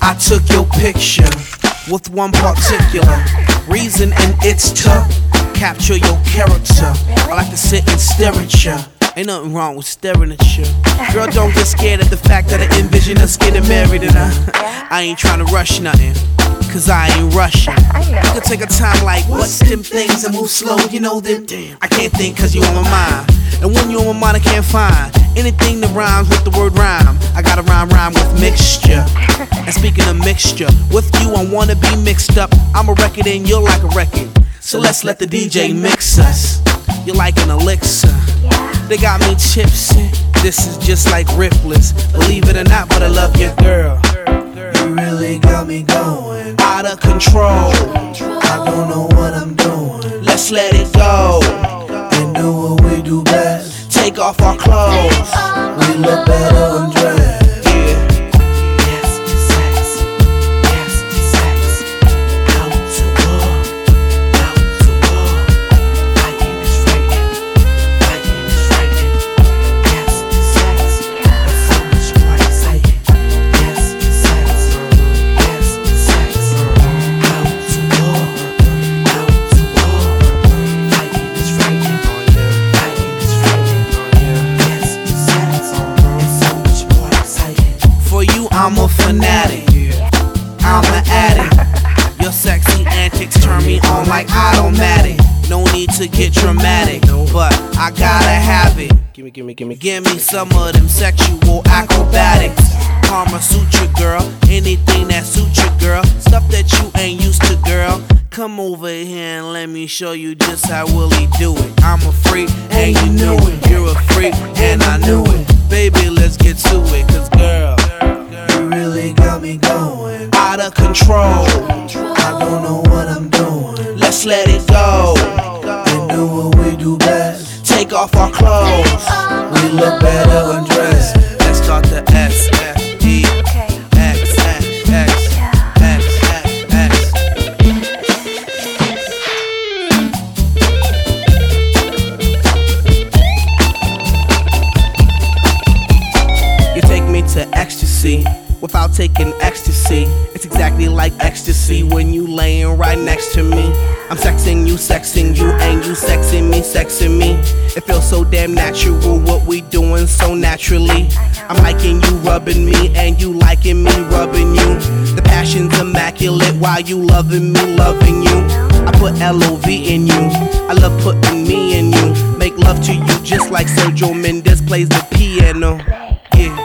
I took your picture with one particular reason, and it's to capture your character. I like to sit and stare at you. Ain't nothing wrong with staring at you. Girl, don't get scared at the fact that I envision us getting married, and I ain't trying to rush nothing, cause I ain't rushing. You can take a time like, what's them things and move slow, you know them. Damn, I can't think cause you on my mind. And when you on my mind, I can't find anything that rhymes with the word rhyme. I gotta rhyme with mixture. And speaking of mixture, with you I wanna be mixed up. I'm a record and you're like a record, so let's let the DJ mix us. You're like an elixir, they got me tipsy. This is just like Ripley's, believe it or not, but I love your girl. You really got me going out of control. I don't know what I'm doing. Let's let it go and do what we do best. Take off our clothes, we look better undressed. I'm a fanatic, I'm an addict. Your sexy antics turn me on like automatic. No need to get dramatic, but I gotta have it. Give me some of them sexual acrobatics. Karma Sutra, girl, anything that suits you, girl. Stuff that you ain't used to, girl. Come over here and let me show you just how Willie do it. I'm a freak and you knew it. You're a freak and I knew it. Baby, let's get to it, cause girl, you really got me going out of control. I don't know what I'm doing. Let's let it go and do what we do best. Take off our clothes, we look better undressed. Let's start the S, F, E, X, X, X, X, X, X. You take me to ecstasy without taking ecstasy. It's exactly like ecstasy when you laying right next to me. I'm sexing you, and you sexing me. It feels so damn natural, what we doing so naturally. I'm liking you rubbing me, and you liking me rubbing you. The passion's immaculate while you loving me, loving you. I put L-O-V in you, I love putting me in you. Make love to you just like Sergio Mendes plays the piano. Yeah.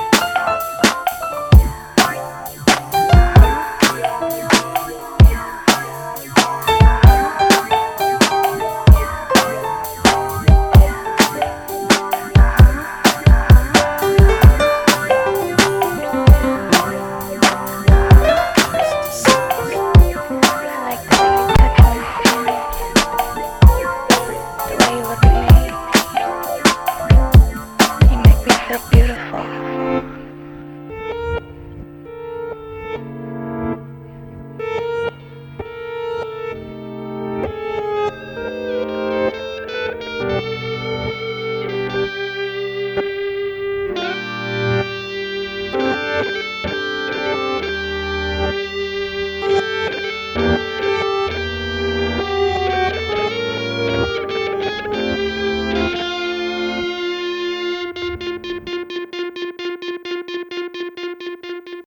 Beautiful.